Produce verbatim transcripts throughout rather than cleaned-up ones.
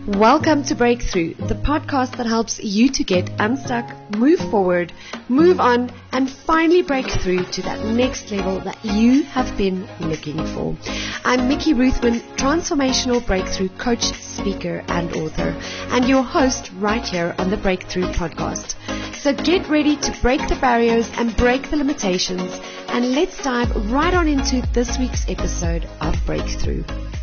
Welcome to Breakthrough, the podcast that helps you to get unstuck, move forward, move on, and finally break through to that next level that you have been looking for. I'm Mickey Ruthman, transformational breakthrough coach, speaker, and author, and your host right here on the Breakthrough podcast. So get ready to break the barriers and break the limitations, and let's dive right on into this week's episode of Breakthrough.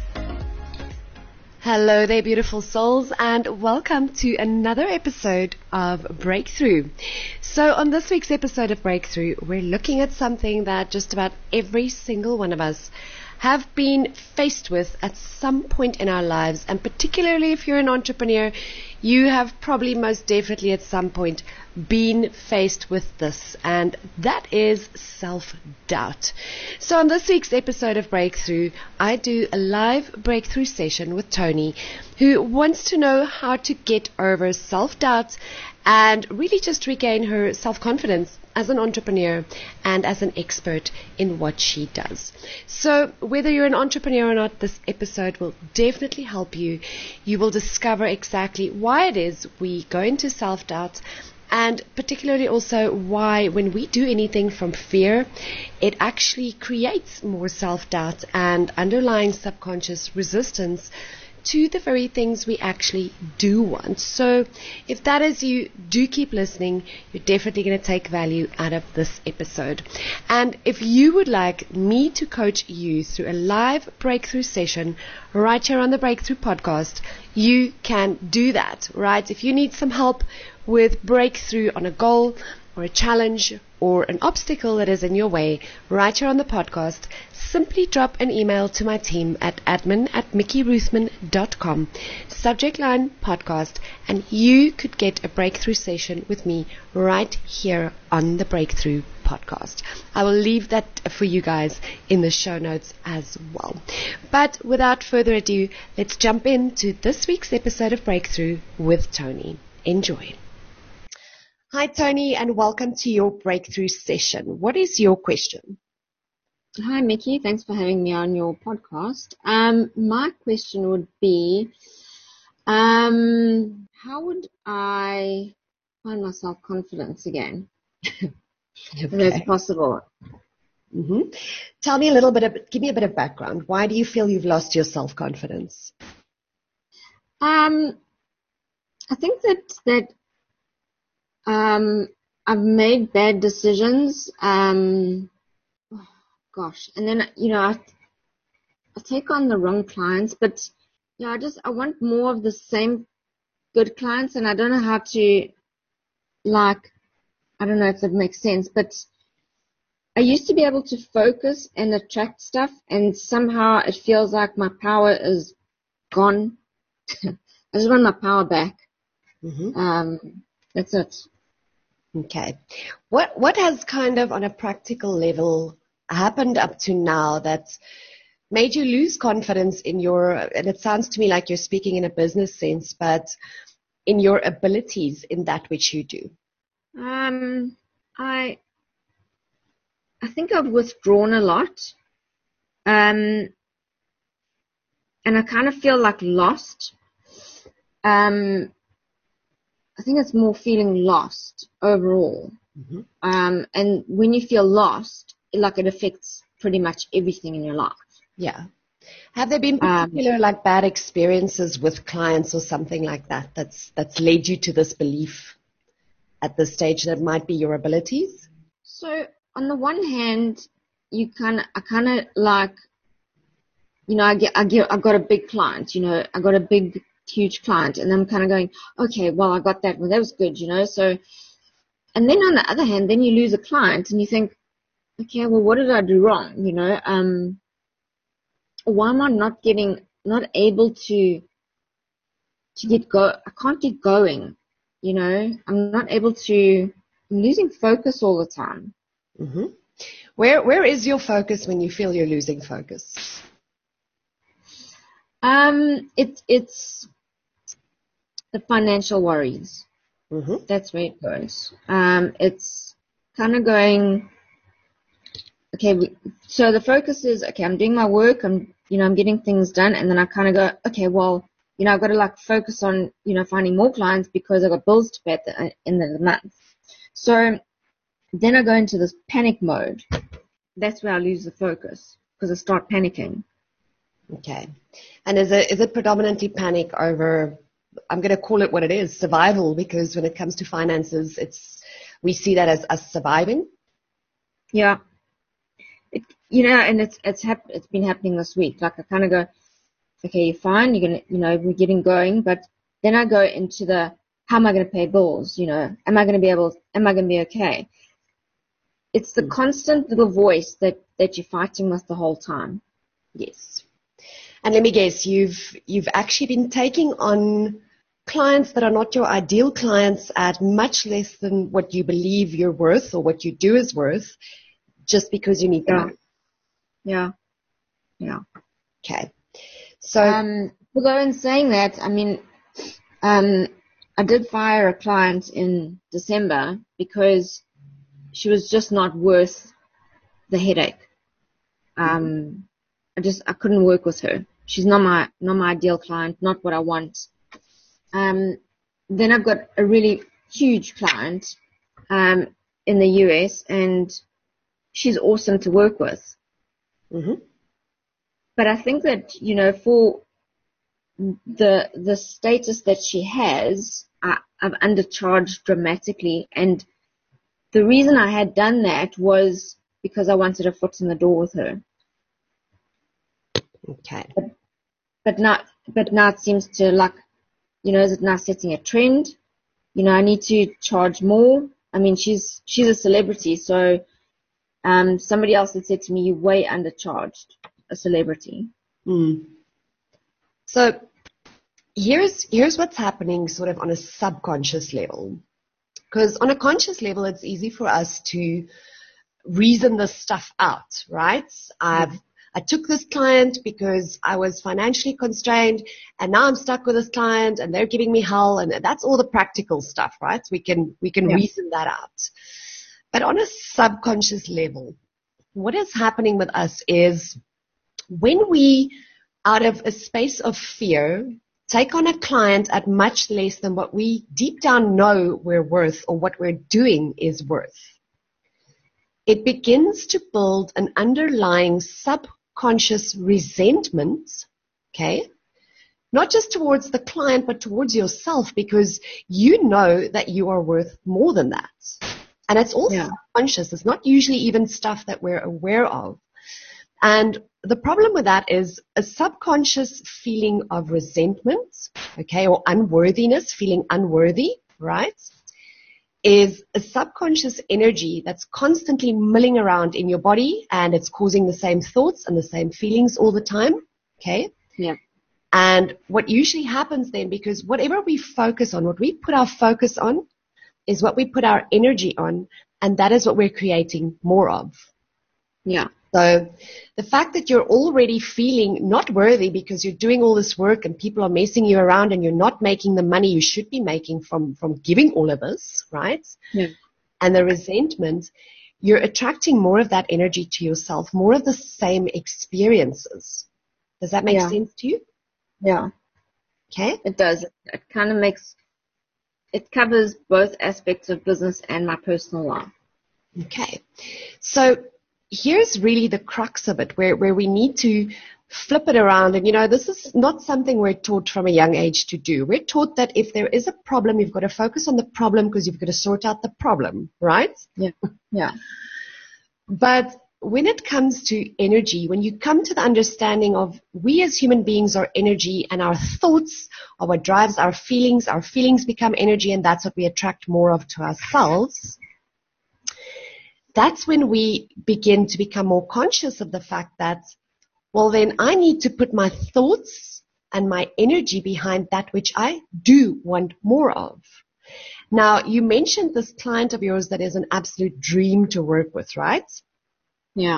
Hello there, beautiful souls, and welcome to another episode of Breakthrough. So on this week's episode of Breakthrough, we're looking at something that just about every single one of us have been faced with at some point in our lives, and particularly if you're an entrepreneur, you have probably most definitely at some point been faced with this, and that is self-doubt. So on this week's episode of Breakthrough, I do a live breakthrough session with Tony, who wants to know how to get over self-doubt and really just regain her self-confidence as an entrepreneur and as an expert in what she does. So whether you're an entrepreneur or not, this episode will definitely help you. You will discover exactly why it is we go into self-doubt, and particularly also why when we do anything from fear, it actually creates more self-doubt and underlying subconscious resistance to the very things we actually do want. So if that is you, do keep listening. You're definitely going to take value out of this episode. And if you would like me to coach you through a live breakthrough session right here on the Breakthrough podcast, you can do that, right? If you need some help with breakthrough on a goal or a challenge or an obstacle that is in your way right here on the podcast, simply drop an email to my team at admin at mickey ruthman dot com, subject line podcast, and you could get a breakthrough session with me right here on the Breakthrough podcast. I will leave that for you guys in the show notes as well. But without further ado, let's jump into this week's episode of Breakthrough with Tony. Enjoy. Hi, Tony, and welcome to your breakthrough session. What is your question? Hi, Mickey. Thanks for having me on your podcast. Um, my question would be, um, how would I find my self-confidence again? Okay. If it's possible. Mm-hmm. Tell me a little bit of, give me a bit of background. Why do you feel you've lost your self-confidence? Um, I think that, that, um, I've made bad decisions, um, Gosh, and then, you know, I, I take on the wrong clients, but, yeah, I just, I want more of the same good clients, and I don't know how to, like, I don't know if it makes sense, but I used to be able to focus and attract stuff, and somehow it feels like my power is gone. I just want my power back. Mm-hmm. Um, that's it. Okay. What, what has kind of on a practical level happened up to now that's made you lose confidence in your, and it sounds to me like you're speaking in a business sense, but in your abilities in that which you do? Um, I, I think I've withdrawn a lot. Um, and I kind of feel like lost. Um, I think it's more feeling lost overall. Mm-hmm. Um, and when you feel lost, like it affects pretty much everything in your life. Yeah. Have there been particular um, like bad experiences with clients or something like that that's that's led you to this belief at this stage that might be your abilities? So on the one hand, you kind of I kind of like, you know, I get I get I got a big client, you know, I got a big huge client, and I'm kind of going, okay, well I got that one, that was good, you know. So, and then on the other hand, then you lose a client and you think, okay, well, what did I do wrong? You know, um, why am I not getting, not able to, to get go? I can't get going. You know, I'm not able to. I'm losing focus all the time. Mm-hmm. Where, where is your focus when you feel you're losing focus? Um, it, it's the financial worries. Mm-hmm. That's where it goes. Um, it's kind of going. Okay, we, so the focus is, okay, I'm doing my work, I'm, you know, I'm getting things done, and then I kind of go, okay, well, you know, I've got to like focus on, you know, finding more clients because I've got bills to pay at the end of the month. So then I go into this panic mode. That's where I lose the focus because I start panicking. Okay. And is it, is it predominantly panic over, I'm going to call it what it is, survival, because when it comes to finances, it's, we see that as us surviving? Yeah. It, you know, and it's, it's hap- it's been happening this week. Like I kind of go, okay, you're fine. You're going to, you know, we're getting going. But then I go into the, how am I going to pay bills? You know, am I going to be able, am I going to be okay? It's the mm. constant little voice that, that you're fighting with the whole time. Yes. And let me guess, you've you've actually been taking on clients that are not your ideal clients at much less than what you believe you're worth or what you do is worth, just because you need the yeah. money. Yeah. Yeah. Okay. So, um, although in saying that, I mean, um, I did fire a client in December because she was just not worth the headache. Um, I just I couldn't work with her. She's not my not my ideal client, not what I want. Um, then I've got a really huge client um, in the U S, and she's awesome to work with. mm-hmm. But I think that, you know, for the the status that she has, I, I've undercharged dramatically. And the reason I had done that was because I wanted a foot in the door with her. Okay. But, but now, but now it seems to like, you know, is it now setting a trend? You know, I need to charge more. I mean, she's she's a celebrity, so um, somebody else had said to me, "You're way undercharged a celebrity." Mm. So here's here's what's happening, sort of on a subconscious level, because on a conscious level, it's easy for us to reason this stuff out, right? I've mm. I took this client because I was financially constrained, and now I'm stuck with this client and they're giving me hell, and that's all the practical stuff, right? We can, we can yeah. reason that out. But on a subconscious level, what is happening with us is when we, out of a space of fear, take on a client at much less than what we deep down know we're worth or what we're doing is worth, it begins to build an underlying subconscious conscious resentment, okay, not just towards the client, but towards yourself, because you know that you are worth more than that. And it's all yeah. subconscious. It's not usually even stuff that we're aware of. And the problem with that is a subconscious feeling of resentment, okay, or unworthiness, feeling unworthy, right, is a subconscious energy that's constantly milling around in your body, and it's causing the same thoughts and the same feelings all the time, okay? Yeah. And what usually happens then, because whatever we focus on, what we put our focus on is what we put our energy on, and that is what we're creating more of. Yeah. So the fact that you're already feeling not worthy because you're doing all this work and people are messing you around and you're not making the money you should be making from, from giving all of this, right? Yeah. And the resentment, you're attracting more of that energy to yourself, more of the same experiences. Does that make yeah. sense to you? Yeah. Okay. It does. It kind of makes, it covers both aspects of business and my personal life. Okay. So here's really the crux of it, where, where we need to flip it around. And, you know, this is not something we're taught from a young age to do. We're taught that if there is a problem, you've got to focus on the problem because you've got to sort out the problem, right? Yeah. Yeah. But when it comes to energy, when you come to the understanding of we as human beings are energy, and our thoughts are what drives our feelings, our feelings become energy, and that's what we attract more of to ourselves. That's when we begin to become more conscious of the fact that, well, then I need to put my thoughts and my energy behind that which I do want more of. Now, you mentioned this client of yours that is an absolute dream to work with, right? Yeah.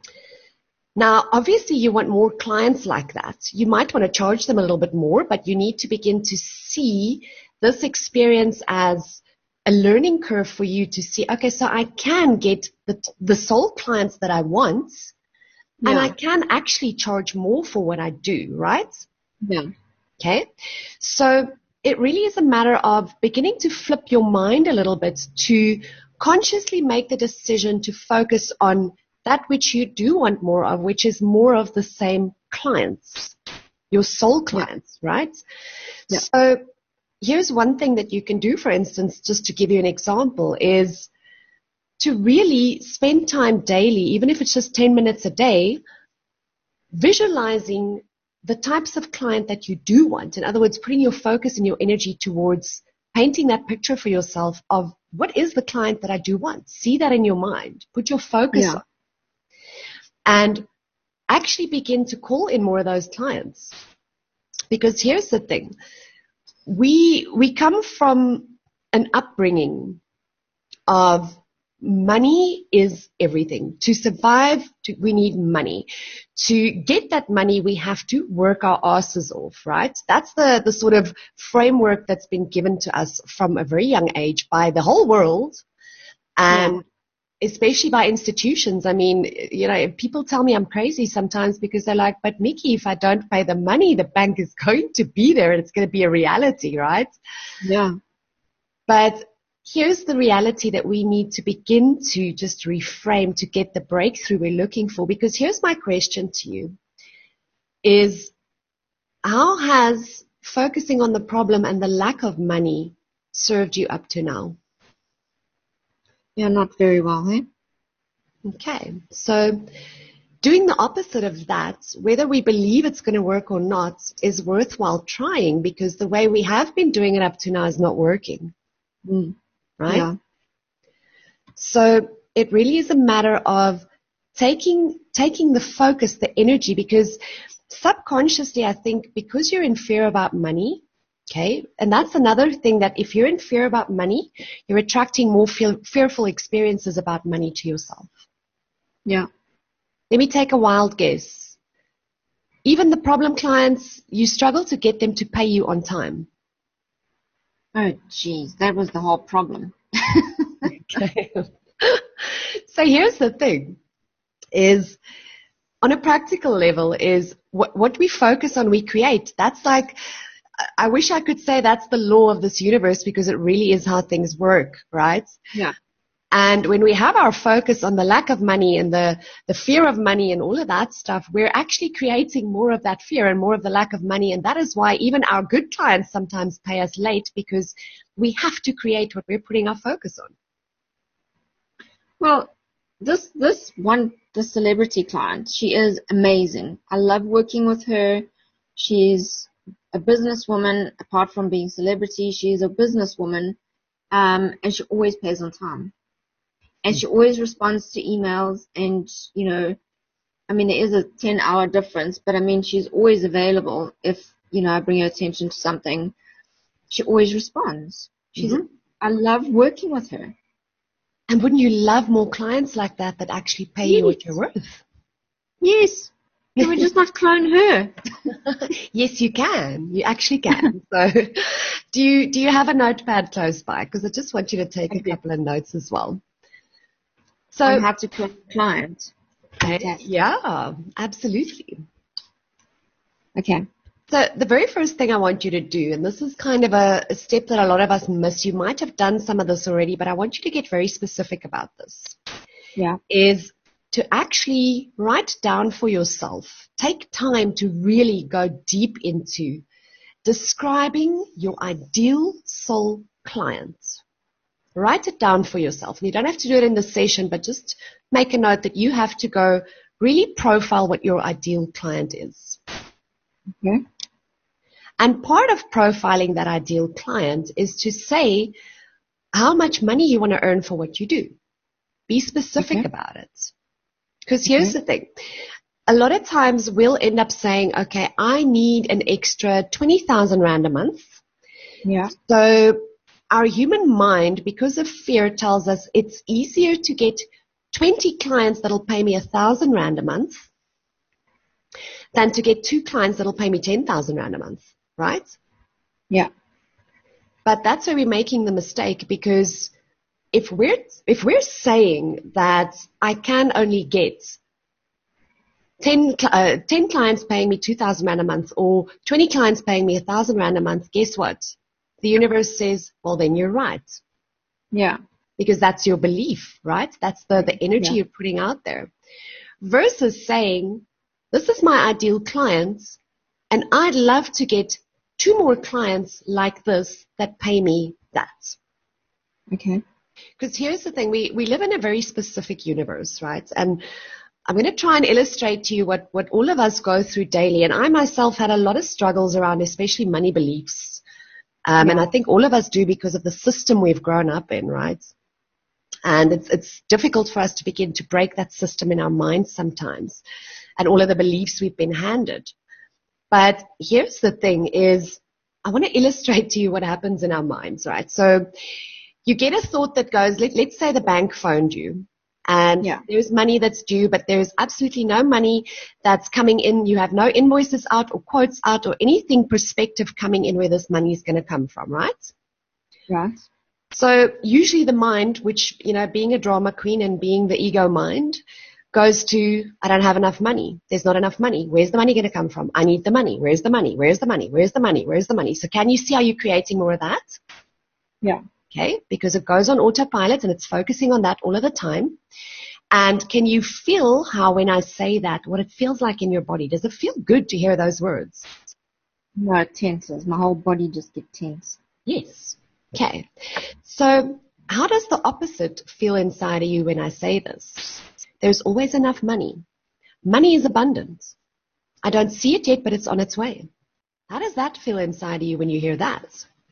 Now, obviously, you want more clients like that. You might want to charge them a little bit more, but you need to begin to see this experience as a learning curve for you to see, okay, so I can get the, the soul clients that I want, yeah. and I can actually charge more for what I do, right? Yeah. Okay. So it really is a matter of beginning to flip your mind a little bit to consciously make the decision to focus on that which you do want more of, which is more of the same clients, your soul clients, yeah. right? Yeah. So here's one thing that you can do, for instance, just to give you an example, is to really spend time daily, even if it's just ten minutes a day, visualizing the types of client that you do want. In other words, putting your focus and your energy towards painting that picture for yourself of what is the client that I do want. See that in your mind. Put your focus yeah. on. And actually begin to call in more of those clients. Because here's the thing. We, we come from an upbringing of money is everything. To survive, to, we need money. To get that money, we have to work our asses off, right? That's the, the sort of framework that's been given to us from a very young age by the whole world, and yeah. especially by institutions. I mean, you know, people tell me I'm crazy sometimes because they're like, but Mickey, if I don't pay the money, the bank is going to be there and it's going to be a reality, right? Yeah. But here's the reality that we need to begin to just reframe to get the breakthrough we're looking for. Because here's my question to you is, how has focusing on the problem and the lack of money served you up to now? Yeah, not very well, eh? Okay. So doing the opposite of that, whether we believe it's going to work or not, is worthwhile trying, because the way we have been doing it up to now is not working. Mm. Right? Yeah. So it really is a matter of taking taking the focus, the energy, because subconsciously, I think, because you're in fear about money, okay, and that's another thing, that if you're in fear about money, you're attracting more fear, fearful experiences about money to yourself. Yeah. Let me take a wild guess. Even the problem clients, you struggle to get them to pay you on time. Oh, geez, that was the whole problem. Okay. So here's the thing, is on a practical level is what, what we focus on, we create. That's like, I wish I could say that's the law of this universe, because it really is how things work, right? Yeah. And when we have our focus on the lack of money and the, the fear of money and all of that stuff, we're actually creating more of that fear and more of the lack of money. And that is why even our good clients sometimes pay us late, because we have to create what we're putting our focus on. Well, this this one, the celebrity client, she is amazing. I love working with her. She's a businesswoman. Apart from being celebrity, she's a businesswoman, um, and she always pays on time. And she always responds to emails, and, you know, I mean, there is a ten-hour difference, but, I mean, she's always available if, you know, I bring her attention to something. She always responds. She's, mm-hmm. I love working with her. And wouldn't you love more clients like that that actually pay yes. you what you're worth? Yes. Can we just not clone her? Yes, you can. You actually can. So do you do you have a notepad close by? Because I just want you to take okay. a couple of notes as well. So I have to clone clients. Okay. Yeah, absolutely. Okay. So the very first thing I want you to do, and this is kind of a, a step that a lot of us miss, you might have done some of this already, but I want you to get very specific about this. Yeah. Is to actually write down for yourself, take time to really go deep into describing your ideal soul client. Write it down for yourself. And you don't have to do it in the session, but just make a note that you have to go really profile what your ideal client is. Okay. And part of profiling that ideal client is to say how much money you want to earn for what you do. Be specific okay. about it. Because here's okay. the thing. A lot of times we'll end up saying, okay, I need an extra twenty thousand rand a month. Yeah. So our human mind, because of fear, tells us it's easier to get twenty clients that'll pay me one thousand rand a month than to get two clients that'll pay me ten thousand rand a month, right? Yeah. But that's where we're making the mistake, because if we're if we're saying that I can only get ten, uh, ten clients paying me two thousand rand a month or twenty clients paying me one thousand rand a month, guess what? The universe says, well, then you're right. Yeah. Because that's your belief, right? That's the, the energy Yeah. you're putting out there. Versus saying, this is my ideal client, and I'd love to get two more clients like this that pay me that. Okay. Because here's the thing, we, we live in a very specific universe, right? And I'm going to try and illustrate to you what, what all of us go through daily. And I myself had a lot of struggles around, especially money beliefs. Um, Yeah. And I think all of us do because of the system we've grown up in, right? And it's, it's difficult for us to begin to break that system in our minds sometimes and all of the beliefs we've been handed. But here's the thing is, I want to illustrate to you what happens in our minds, right? So you get a thought that goes, let, let's say the bank phoned you and Yeah. there's money that's due, but there's absolutely no money that's coming in. You have no invoices out or quotes out or anything prospective coming in where this money is going to come from, right? Right. So usually the mind, which, you know, being a drama queen and being the ego mind, goes to, I don't have enough money. There's not enough money. Where's the money going to come from? I need the money. Where's the money? Where's the money? Where's the money? Where's the money? So can you see how you're creating more of that? Yeah. Okay, because it goes on autopilot and it's focusing on that all of the time. And can you feel how when I say that, what it feels like in your body? Does it feel good to hear those words? No, it tenses. My whole body just gets tense. Yes. Okay. So how does the opposite feel inside of you when I say this? There's always enough money. Money is abundant. I don't see it yet, but it's on its way. How does that feel inside of you when you hear that?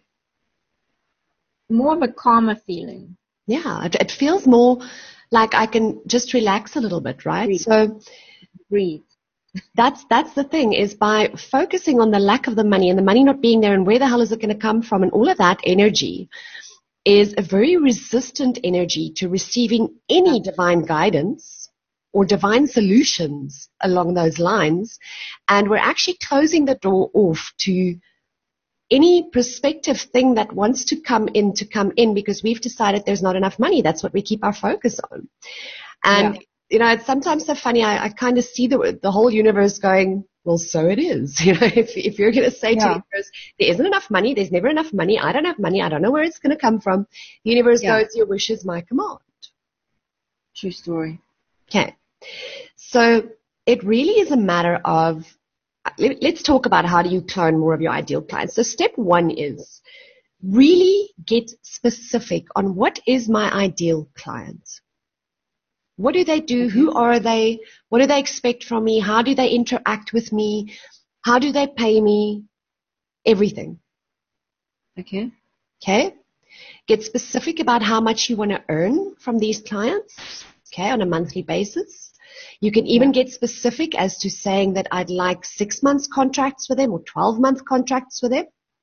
More of a calmer feeling. Yeah, it, it feels more like I can just relax a little bit, right? Breathe. So Breathe. that's that's the thing is by focusing on the lack of the money and the money not being there and where the hell is it going to come from and all of that energy is a very resistant energy to receiving any divine guidance or divine solutions along those lines. And we're actually closing the door off to any prospective thing that wants to come in to come in because we've decided there's not enough money. That's what we keep our focus on. And, Yeah. you know, it's sometimes so funny. I, I kind of see the, the whole universe going, well, so it is. You know, if, if you're going to say Yeah. to the universe, there isn't enough money, there's never enough money, I don't have money, I don't know where it's going to come from, the universe Yeah. goes, your wish is my command. True story. Okay. So it really is a matter of, let, let's talk about how do you clone more of your ideal clients. So step one is really get specific on what is my ideal client. What do they do? Okay. Who are they? What do they expect from me? How do they interact with me? How do they pay me? Everything. Okay. Okay? Get specific about how much you want to earn from these clients, okay, on a monthly basis. You can even Yeah. get specific as to saying that I'd like six months contracts with them or twelve month contracts with them.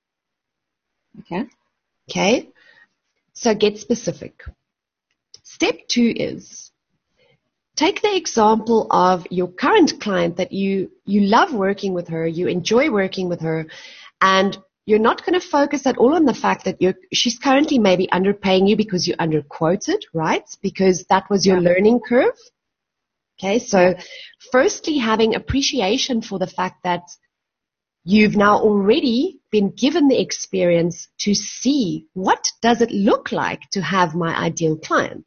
Okay. Okay? So get specific. Step two is take the example of your current client that you, you love working with her, you enjoy working with her, and you're not going to focus at all on the fact that you're, she's currently maybe underpaying you because you underquoted, right? Because that was your Yeah. learning curve. Okay, so Yeah. firstly, having appreciation for the fact that you've now already been given the experience to see what does it look like to have my ideal client.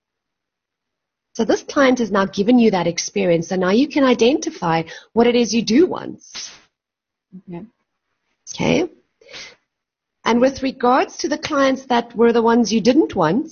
So this client has now given you that experience, and now you can identify what it is you do want. Okay. Okay? And with regards to the clients that were the ones you didn't want,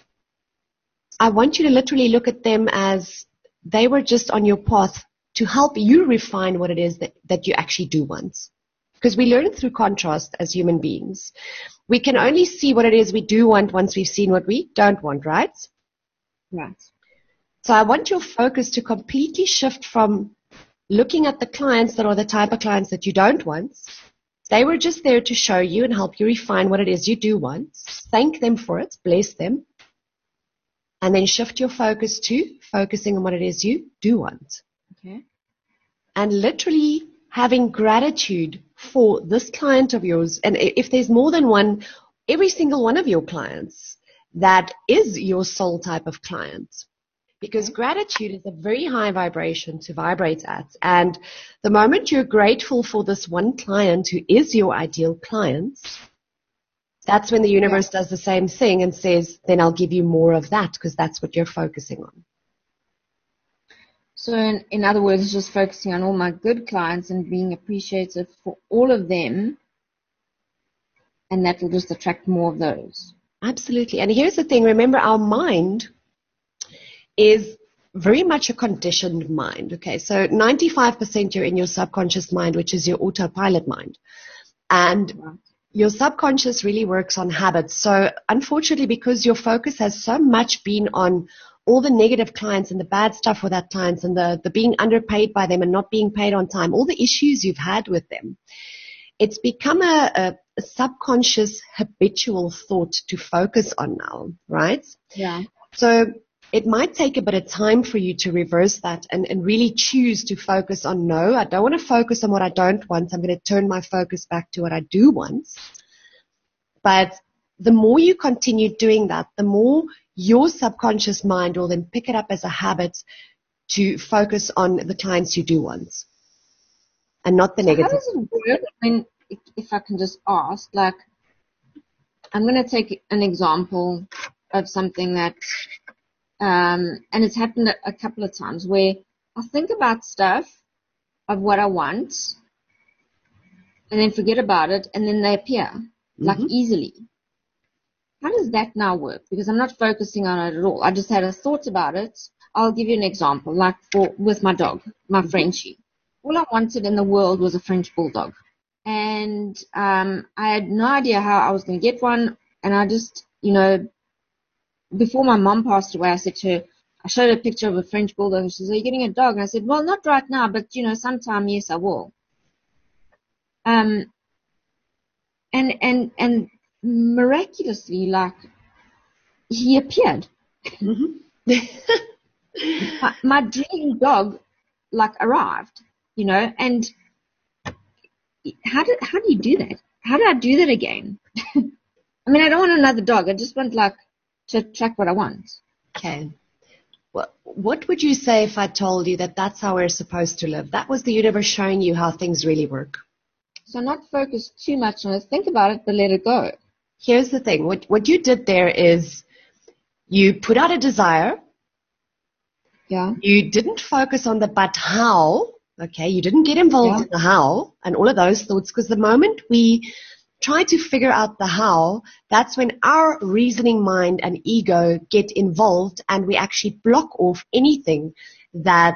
I want you to literally look at them as they were just on your path to help you refine what it is that, that you actually do want. Because we learn through contrast as human beings. We can only see what it is we do want once we've seen what we don't want, right? Right. So I want your focus to completely shift from looking at the clients that are the type of clients that you don't want. They were just there to show you and help you refine what it is you do want. Thank them for it, bless them, and then shift your focus to focusing on what it is you do want. Okay. And literally having gratitude for this client of yours. And if there's more than one, every single one of your clients that is your soul type of client. Because gratitude is a very high vibration to vibrate at. And the moment you're grateful for this one client who is your ideal client, that's when the universe yeah. does the same thing and says, then I'll give you more of that because that's what you're focusing on. So in, in other words, just focusing on all my good clients and being appreciative for all of them, and that will just attract more of those. Absolutely. And here's the thing. Remember, our mind is very much a conditioned mind. Okay, so ninety-five percent you're in your subconscious mind, which is your autopilot mind. And your subconscious really works on habits. So unfortunately, because your focus has so much been on all the negative clients and the bad stuff with that clients and the, the being underpaid by them and not being paid on time, all the issues you've had with them, it's become a, a, a subconscious habitual thought to focus on now, right? Yeah. So it might take a bit of time for you to reverse that and, and really choose to focus on, no, I don't want to focus on what I don't want. I'm going to turn my focus back to what I do want. But the more you continue doing that, the more your subconscious mind will then pick it up as a habit to focus on the clients you do want and not the so negative. How does it work? I mean, if, if I can just ask, like, I'm going to take an example of something that Um, and it's happened a, a couple of times where I think about stuff of what I want and then forget about it and then they appear mm-hmm. like easily. How does that now work? Because I'm not focusing on it at all. I just had a thought about it. I'll give you an example, like for with my dog, my mm-hmm. Frenchie. All I wanted in the world was a French bulldog. And um, I had no idea how I was going to get one. And I just, you know, before my mom passed away, I said to her, I showed her a picture of a French bulldog, and she said, are you getting a dog? And I said, well, not right now, but, you know, sometime, yes, I will. Um, and, and, and miraculously, like, he appeared. Mm-hmm. my, my dream dog, like, arrived, you know, and how did, how do you do that? How do I do that again? I mean, I don't want another dog. I just want, like, to attract what I want. Okay. Well, what would you say if I told you that that's how we're supposed to live? That was the universe showing you how things really work. So not focus too much on it. Think about it, but let it go. Here's the thing. What, what you did there is you put out a desire. Yeah. You didn't focus on the but how. Okay. You didn't get involved yeah. in the how and all of those thoughts, because the moment we try to figure out the how, that's when our reasoning mind and ego get involved and we actually block off anything that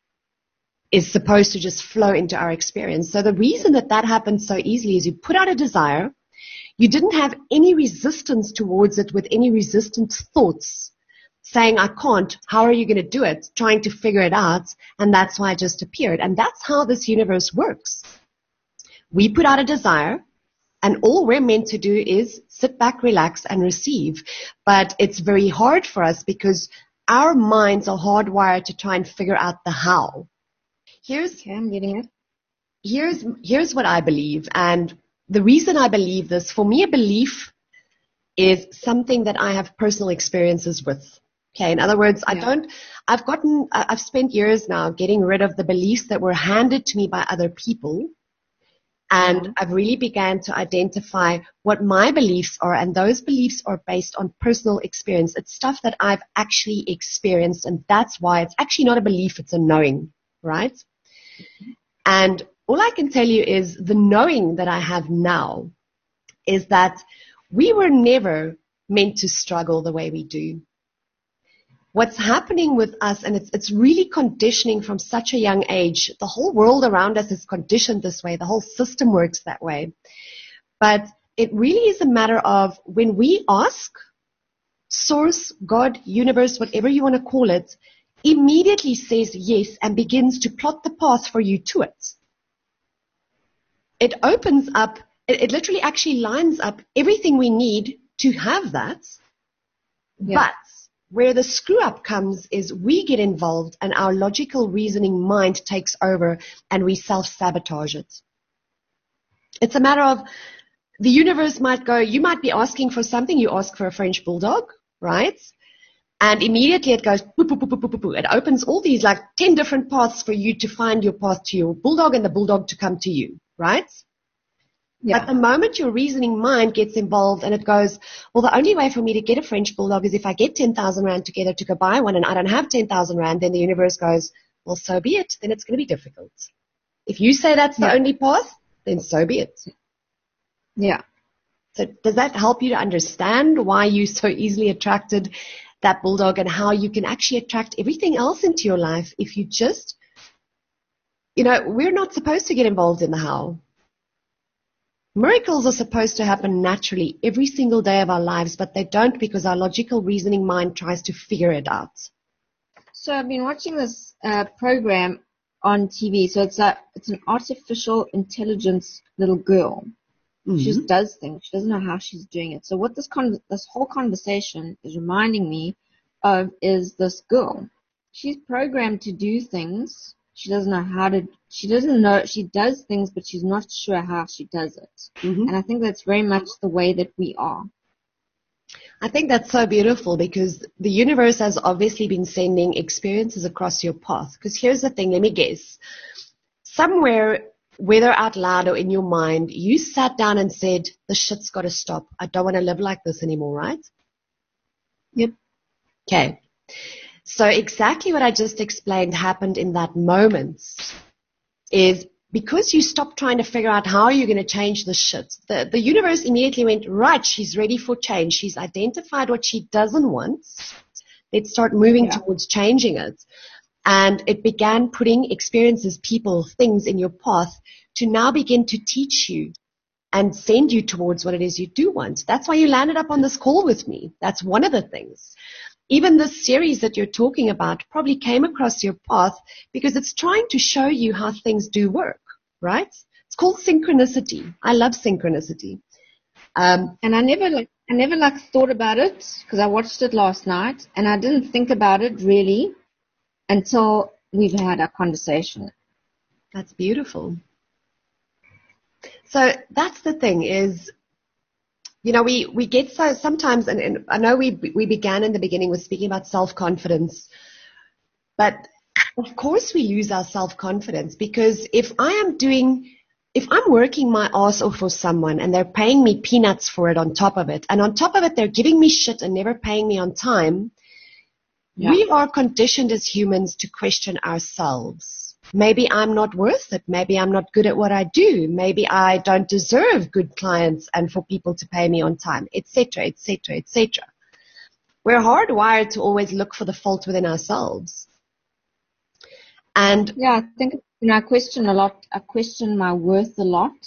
is supposed to just flow into our experience. So the reason that that happens so easily is you put out a desire, you didn't have any resistance towards it with any resistant thoughts saying, I can't, how are you going to do it, trying to figure it out, and that's why it just appeared. And that's how this universe works. We put out a desire, and all we're meant to do is sit back, relax, and receive. But it's very hard for us because our minds are hardwired to try and figure out the how. Here's, okay, I'm getting it. Here's, here's what I believe. And the reason I believe this, for me, a belief is something that I have personal experiences with. Okay. In other words, yeah. I don't, I've gotten, I've spent years now getting rid of the beliefs that were handed to me by other people. And yeah. I've really began to identify what my beliefs are, and those beliefs are based on personal experience. It's stuff that I've actually experienced, and that's why it's actually not a belief, it's a knowing, right? Mm-hmm. And all I can tell you is the knowing that I have now is that we were never meant to struggle the way we do. What's happening with us, and it's it's really conditioning from such a young age. The whole world around us is conditioned this way. The whole system works that way. But it really is a matter of when we ask, Source, God, universe, whatever you want to call it, immediately says yes and begins to plot the path for you to it. It opens up, it, it literally actually lines up everything we need to have that. Yeah. But where the screw up comes is we get involved and our logical reasoning mind takes over and we self-sabotage it. It's a matter of the universe might go, you might be asking for something, you ask for a French bulldog, right? And immediately it goes, boop, boop, boop, boop, boop, boop. It opens all these like ten different paths for you to find your path to your bulldog and the bulldog to come to you, right? Yeah. But the moment your reasoning mind gets involved and it goes, well, the only way for me to get a French bulldog is if I get ten thousand rand together to go buy one and I don't have ten thousand rand, then the universe goes, well, so be it. Then it's going to be difficult. If you say that's the Yeah. only path, then so be it. Yeah. So does that help you to understand why you so easily attracted that bulldog and how you can actually attract everything else into your life if you just, you know, we're not supposed to get involved in the how. Miracles are supposed to happen naturally every single day of our lives, but they don't because our logical reasoning mind tries to figure it out. So I've been watching this uh, program on T V. So it's a it's an artificial intelligence little girl. Mm-hmm. She just does things. She doesn't know how she's doing it. So what this con- this whole conversation is reminding me of is this girl. She's programmed to do things. She doesn't know how to. She doesn't know. She does things, but she's not sure how she does it. Mm-hmm. And I think that's very much the way that we are. I think that's so beautiful because the universe has obviously been sending experiences across your path. Because here's the thing, let me guess. Somewhere, whether out loud or in your mind, you sat down and said, the shit's got to stop. I don't want to live like this anymore, right? Yep. Okay. So exactly what I just explained happened in that moment is because you stopped trying to figure out how you're going to change the shit, the, the universe immediately went, right, she's ready for change. She's identified what she doesn't want. Let's start moving Yeah. towards changing it. And it began putting experiences, people, things in your path to now begin to teach you and send you towards what it is you do want. That's why you landed up on this call with me. That's one of the things. Even this series that you're talking about probably came across your path because it's trying to show you how things do work, right? It's called synchronicity. I love synchronicity. Um, And I never like I never like thought about it because I watched it last night and I didn't think about it really until we've had our conversation. That's beautiful. So that's the thing is, you know, we, we get so sometimes, and, and I know we we began in the beginning with speaking about self-confidence, but of course we lose our self-confidence because if I am doing, if I'm working my ass off for someone and they're paying me peanuts for it on top of it, and on top of it they're giving me shit and never paying me on time, Yeah. we are conditioned as humans to question ourselves. Maybe I'm not worth it. Maybe I'm not good at what I do. Maybe I don't deserve good clients and for people to pay me on time, et cetera, et cetera, et cetera. We're hardwired to always look for the fault within ourselves. And Yeah, I think you know I question a lot. I question my worth a lot.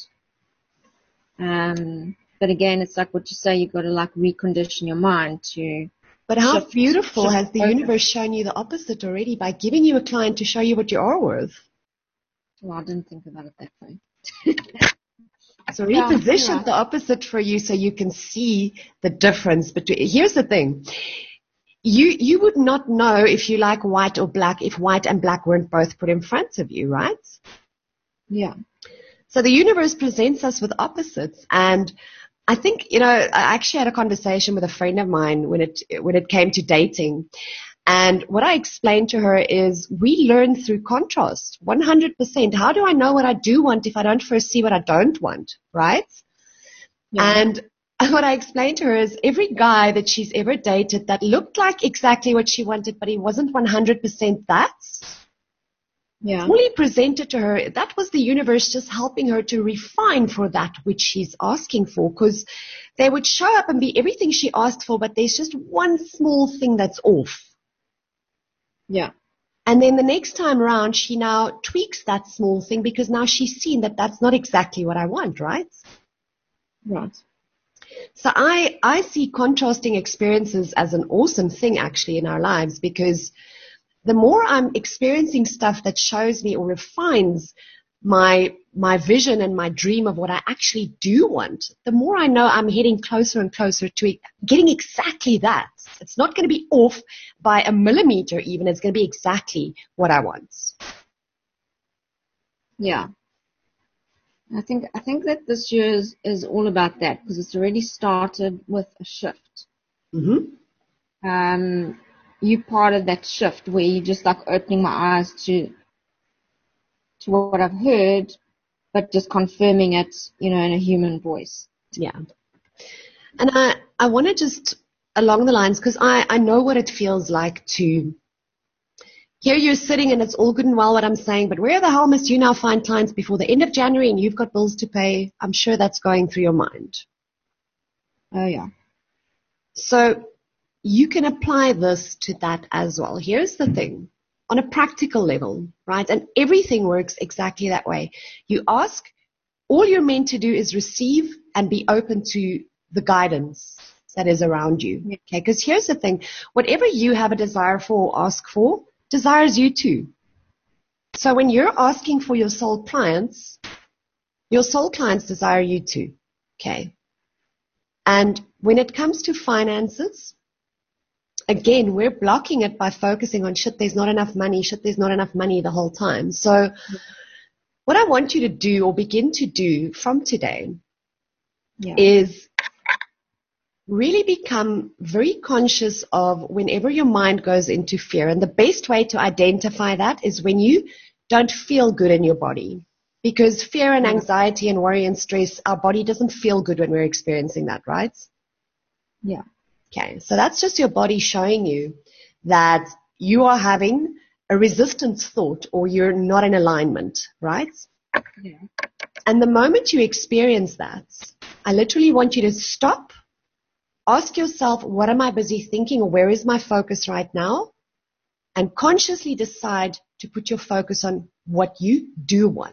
Um, but again, it's like what you say. You've got to like recondition your mind to. but how shift, beautiful shift has the focus. universe shown you the opposite already by giving you a client to show you what you are worth? Well, I didn't think about it that way. So Yeah, reposition yeah. the opposite for you so you can see the difference between. Here's the thing. You you would not know if you like white or black if white and black weren't both put in front of you, right? Yeah. So the universe presents us with opposites. And I think, you know, I actually had a conversation with a friend of mine when it when it came to dating. And what I explained to her is we learn through contrast, one hundred percent. How do I know what I do want if I don't first see what I don't want, right? Yeah. And what I explained to her is every guy that she's ever dated that looked like exactly what she wanted, but he wasn't one hundred percent that, Yeah. all he presented to her, that was the universe just helping her to refine for that which she's asking for, because they would show up and be everything she asked for, but there's just one small thing that's off. Yeah. And then the next time around, she now tweaks that small thing because now she's seen that that's not exactly what I want, right? Right. So I, I see contrasting experiences as an awesome thing actually in our lives, because the more I'm experiencing stuff that shows me or refines my my vision and my dream of what I actually do want, the more I know I'm heading closer and closer to getting exactly that. It's not going to be off by a millimeter even. It's going to be exactly what I want. Yeah. I think I think that this year is, is all about that because it's already started with a shift. Mm-hmm. Um, you part of that shift where you're just like opening my eyes to to what I've heard, but just confirming it, you know, in a human voice. Yeah. And I, I want to just, along the lines, because I, I know what it feels like to here you're sitting and it's all good and well what I'm saying, but where the hell must you now find clients before the end of January and you've got bills to pay? I'm sure that's going through your mind. Oh, yeah. So you can apply this to that as well. Here's the thing. On a practical level, right? And everything works exactly that way. You ask, all you're meant to do is receive and be open to the guidance that is around you. Okay? Because here's the thing. Whatever you have a desire for or ask for, desires you too. So when you're asking for your soul clients, your soul clients desire you too. Okay? And when it comes to finances, again, we're blocking it by focusing on shit, there's not enough money, shit, there's not enough money the whole time. So what I want you to do or begin to do from today yeah. is really become very conscious of whenever your mind goes into fear. And the best way to identify that is when you don't feel good in your body. Because fear and anxiety and worry and stress, our body doesn't feel good when we're experiencing that, right? Yeah. Okay, so that's just your body showing you that you are having a resistance thought or you're not in alignment, right? Yeah. And the moment you experience that, I literally want you to stop, ask yourself, what am I busy thinking or where is my focus right now? And consciously decide to put your focus on what you do want.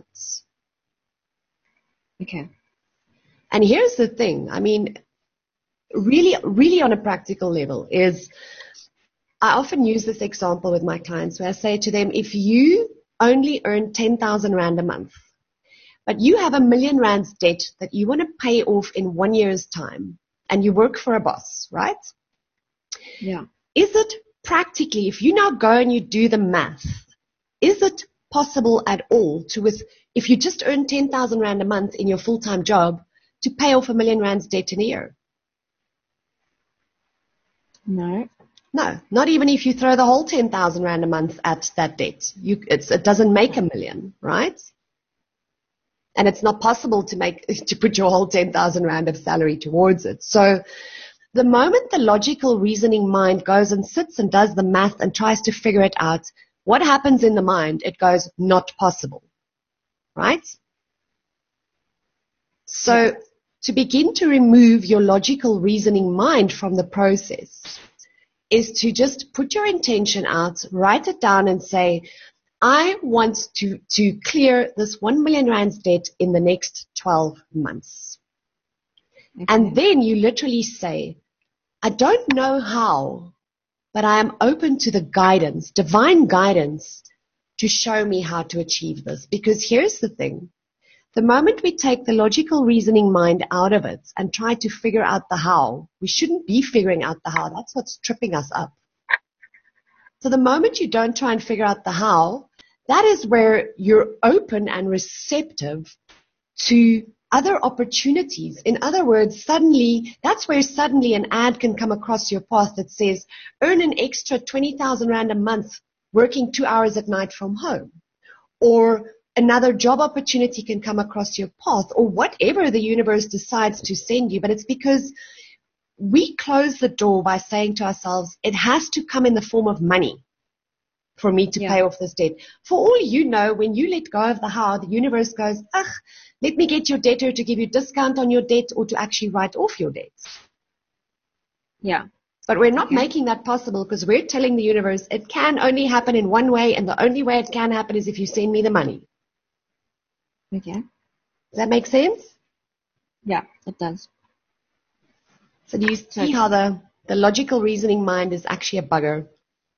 Okay. And here's the thing. I mean, really, really on a practical level is I often use this example with my clients where I say to them, if you only earn ten thousand rand a month, but you have a million rands debt that you want to pay off in one year's time and you work for a boss, right? Yeah. Is it practically, if you now go and you do the math, is it possible at all to, with, if you just earn ten thousand rand a month in your full-time job, to pay off a million rands debt in a year? No. No, not even if you throw the whole ten thousand rand a month at that debt. You, it's, it doesn't make a million, right? And it's not possible to make, to put your whole ten thousand rand of salary towards it. So the moment the logical reasoning mind goes and sits and does the math and tries to figure it out, what happens in the mind? It goes, not possible, right? So yeah. To begin to remove your logical reasoning mind from the process is to just put your intention out, write it down and say, I want to, to clear this one million rands debt in the next twelve months. Okay. And then you literally say, I don't know how, but I am open to the guidance, divine guidance, to show me how to achieve this. Because here's the thing. The moment we take the logical reasoning mind out of it and try to figure out the how, we shouldn't be figuring out the how. That's what's tripping us up. So the moment you don't try and figure out the how, that is where you're open and receptive to other opportunities. In other words, suddenly, that's where suddenly an ad can come across your path that says, earn an extra twenty thousand rand a month working two hours at night from home. Or another job opportunity can come across your path, or whatever the universe decides to send you. But it's because we close the door by saying to ourselves, it has to come in the form of money for me to yeah. pay off this debt. For all you know, when you let go of the how, the universe goes, ugh, let me get your debtor to give you a discount on your debt or to actually write off your debts. Yeah. But we're not okay. making that possible because we're telling the universe it can only happen in one way, and the only way it can happen is if you send me the money. Okay. Does that make sense? Yeah, it does. So do you see how the, the logical reasoning mind is actually a bugger?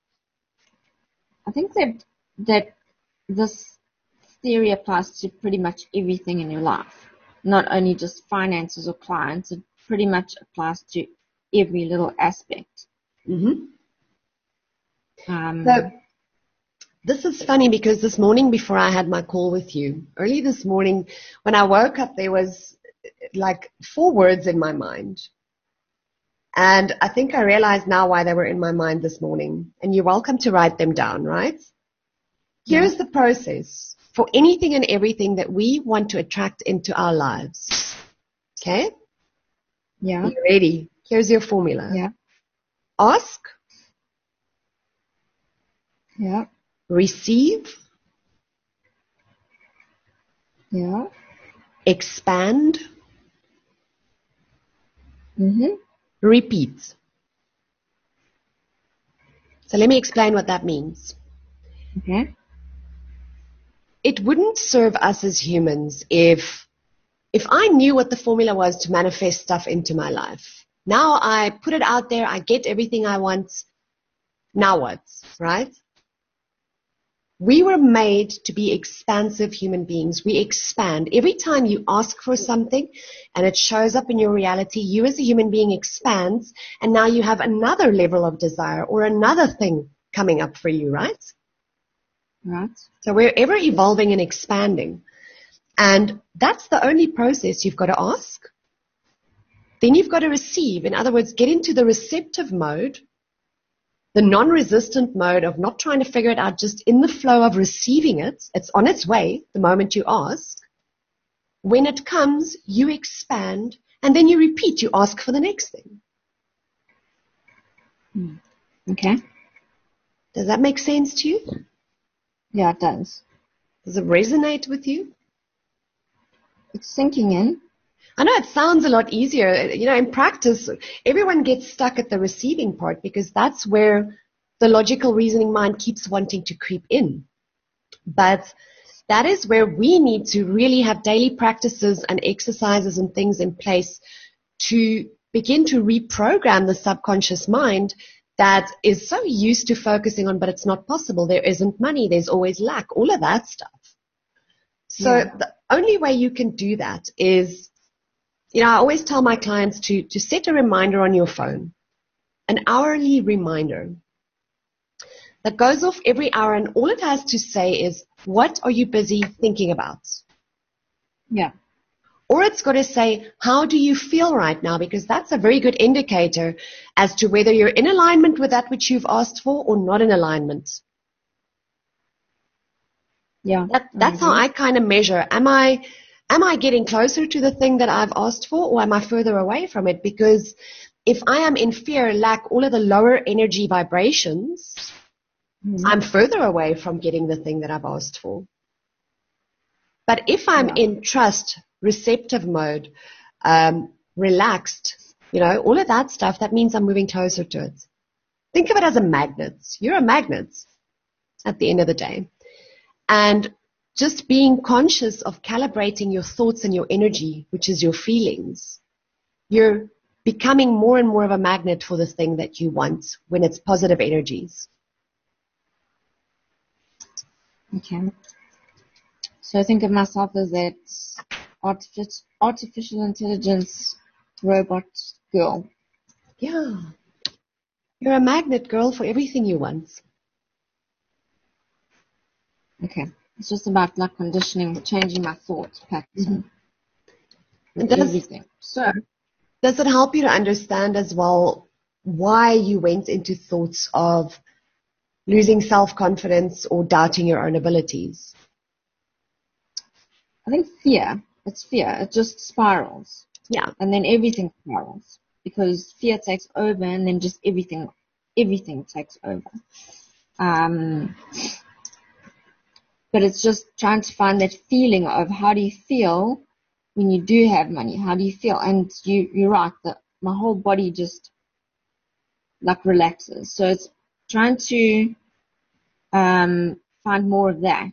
I think that that this theory applies to pretty much everything in your life, not only just finances or clients. It pretty much applies to every little aspect. Mm-hmm. Um, so this is funny because this morning before I had my call with you, early this morning when I woke up, there was like four words in my mind. And I think I realize now why they were in my mind this morning. And you're welcome to write them down, right? Here's the process for anything and everything that we want to attract into our lives. Okay? Yeah. Are you ready? Here's your formula. Yeah. Ask. Yeah. Receive. Yeah. Expand. Mm-hmm. Repeat. So let me explain what that means. Okay. It wouldn't serve us as humans if if I knew what the formula was to manifest stuff into my life. Now I put it out there, I get everything I want. Now what, right? We were made to be expansive human beings. We expand. Every time you ask for something and it shows up in your reality, you as a human being expands, and now you have another level of desire or another thing coming up for you, right? Right. So we're ever evolving and expanding. And that's the only process. You've got to ask. Then you've got to receive. In other words, get into the receptive mode, the non-resistant mode of not trying to figure it out, just in the flow of receiving it. It's on its way the moment you ask. When it comes, you expand, and then you repeat. You ask for the next thing. Okay. Does that make sense to you? Yeah, it does. Does it resonate with you? It's sinking in. I know it sounds a lot easier. You know, in practice, everyone gets stuck at the receiving part because that's where the logical reasoning mind keeps wanting to creep in. But that is where we need to really have daily practices and exercises and things in place to begin to reprogram the subconscious mind that is so used to focusing on, but it's not possible. There isn't money. There's always lack, all of that stuff. So Yeah. the only way you can do that is, you know, I always tell my clients to, to set a reminder on your phone, an hourly reminder that goes off every hour, and all it has to say is, what are you busy thinking about? Yeah. Or it's got to say, how do you feel right now? Because that's a very good indicator as to whether you're in alignment with that which you've asked for or not in alignment. Yeah. That, that's how I kind of measure. Am I, am I getting closer to the thing that I've asked for, or am I further away from it? Because if I am in fear, lack, all of the lower energy vibrations, mm-hmm. I'm further away from getting the thing that I've asked for. But if I'm yeah. in trust, receptive mode, um, relaxed, you know, all of that stuff, that means I'm moving closer to it. Think of it as a magnet. You're a magnet at the end of the day. And just being conscious of calibrating your thoughts and your energy, which is your feelings, you're becoming more and more of a magnet for the thing that you want when it's positive energies. Okay. So I think of myself as that artific- artificial intelligence robot girl. Yeah. You're a magnet, girl, for everything you want. Okay. It's just about like conditioning, changing my thought pattern. Mm-hmm. Does, everything. So, does it help you to understand as well why you went into thoughts of losing self-confidence or doubting your own abilities? I think fear. It's fear. It just spirals. Yeah. And then everything spirals because fear takes over, and then just everything, everything takes over. Um, but it's just trying to find that feeling of how do you feel when you do have money? How do you feel? And you, you're right. The, my whole body just like relaxes. So it's trying to um, find more of that.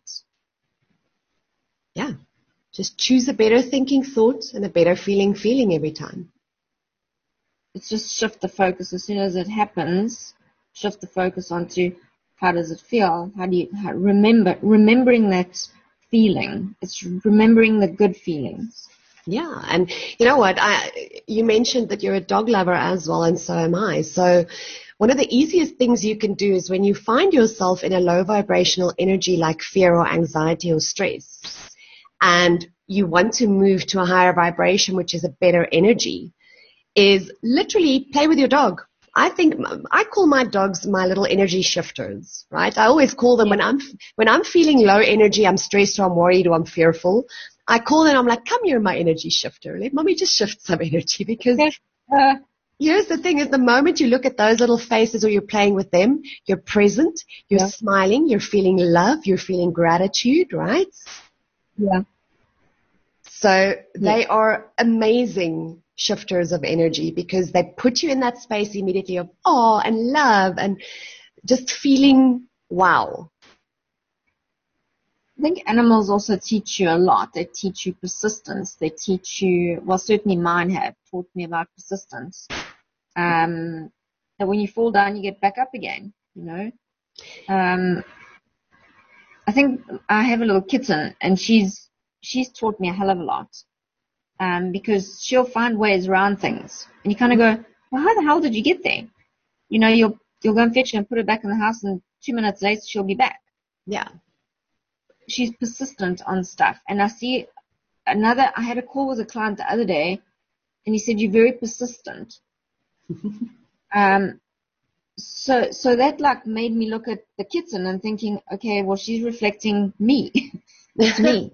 Yeah. Just choose a better thinking thought and a better feeling feeling every time. It's just shift the focus. As soon as it happens, shift the focus onto how does it feel? How do you how, remember, remembering that feeling. It's remembering the good feelings. Yeah. And you know what? I, you mentioned that you're a dog lover as well, and so am I. So one of the easiest things you can do is when you find yourself in a low vibrational energy like fear or anxiety or stress, and you want to move to a higher vibration, which is a better energy, is literally play with your dog. I think I call my dogs my little energy shifters, right? I always call them when I'm when I'm feeling low energy, I'm stressed or I'm worried or I'm fearful. I call them, I'm like, come here, my energy shifter. Let mommy just shift some energy, because Uh, here's the thing is the moment you look at those little faces or you're playing with them, you're present, you're Yeah. smiling, you're feeling love, you're feeling gratitude, right? yeah. So they are amazing shifters of energy, because they put you in that space immediately of awe and love and just feeling wow. I think animals also teach you a lot. They teach you persistence. They teach you, well, certainly mine have taught me about persistence. Um, that when you fall down, you get back up again, you know. Um, I think I have a little kitten, and she's she's taught me a hell of a lot. Um, because she'll find ways around things, and you kind of go, well, how the hell did you get there? You know, you'll you'll go and fetch her and put her back in the house, and two minutes later she'll be back. Yeah. She's persistent on stuff. And I see another, I had a call with a client the other day, and he said, you're very persistent. um, so, so that like made me look at the kitten and thinking, okay, well, she's reflecting me. It's me.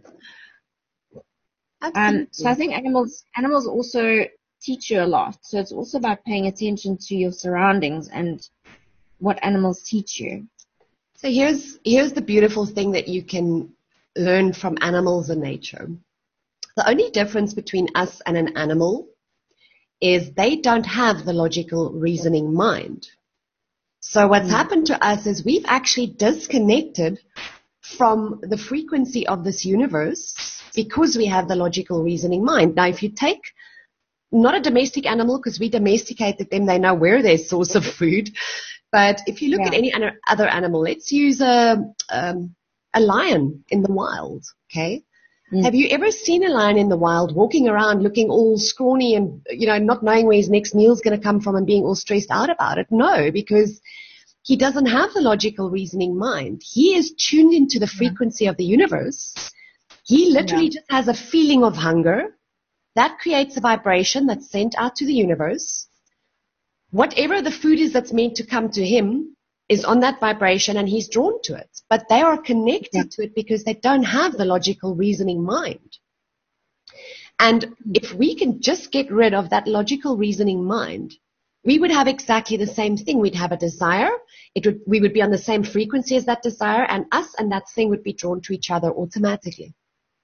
Um, so I think animals, animals also teach you a lot. So it's also about paying attention to your surroundings and what animals teach you. So here's here's the beautiful thing that you can learn from animals and nature. The only difference between us and an animal is they don't have the logical reasoning mind. So what's Mm. happened to us is we've actually disconnected from the frequency of this universe because we have the logical reasoning mind. Now, if you take not a domestic animal, because we domesticated them, they know where their source of food. But if you look Yeah. at any other animal, let's use a, um, a lion in the wild, okay? Mm. Have you ever seen a lion in the wild walking around looking all scrawny and, you know, not knowing where his next meal's going to come from and being all stressed out about it? No, because he doesn't have the logical reasoning mind. He is tuned into the frequency of the universe. He literally Yeah. just has a feeling of hunger. That creates a vibration that's sent out to the universe. Whatever the food is that's meant to come to him is on that vibration, and he's drawn to it. But they are connected Yeah. to it because they don't have the logical reasoning mind. And if we can just get rid of that logical reasoning mind, we would have exactly the same thing. We'd have a desire. It would, we would be on the same frequency as that desire, and us and that thing would be drawn to each other automatically.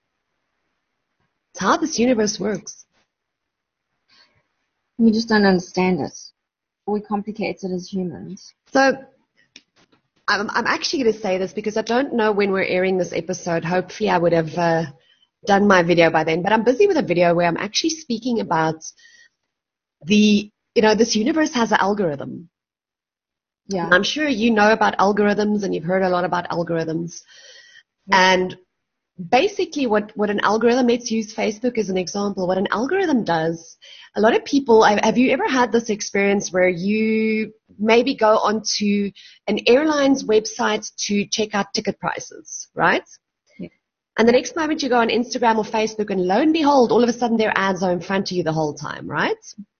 It's how this universe works. We just don't understand it. We complicate it as humans. So I'm, I'm actually going to say this because I don't know when we're airing this episode. Hopefully I would have uh, done my video by then. But I'm busy with a video where I'm actually speaking about the, you know, this universe has an algorithm. Yeah. I'm sure you know about algorithms and you've heard a lot about algorithms. And basically what, what an algorithm, let's use Facebook as an example. What an algorithm does, a lot of people, have you ever had this experience where you maybe go onto an airline's website to check out ticket prices, right? Yeah. And the next moment you go on Instagram or Facebook and lo and behold, all of a sudden their ads are in front of you the whole time, right?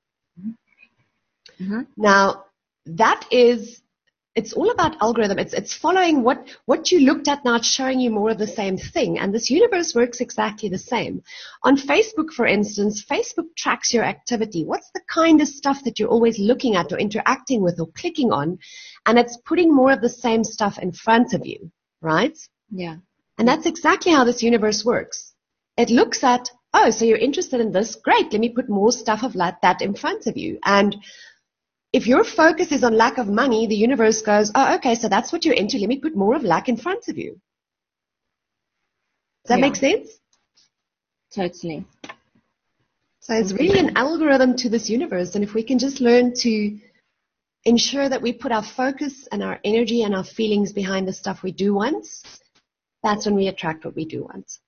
Mm-hmm. Now, that is, it's all about algorithm. It's, it's following what, what you looked at now, it's showing you more of the same thing. And this universe works exactly the same. On Facebook, for instance, Facebook tracks your activity. What's the kind of stuff that you're always looking at or interacting with or clicking on? And it's putting more of the same stuff in front of you, right? Yeah. And that's exactly how this universe works. It looks at, oh, so you're interested in this? Great, let me put more stuff of that in front of you. And if your focus is on lack of money, the universe goes, oh, okay, so that's what you're into. Let me put more of lack in front of you. Does that Yeah. make sense? Totally. So it's really an algorithm to this universe. And if we can just learn to ensure that we put our focus and our energy and our feelings behind the stuff we do want, that's when we attract what we do want.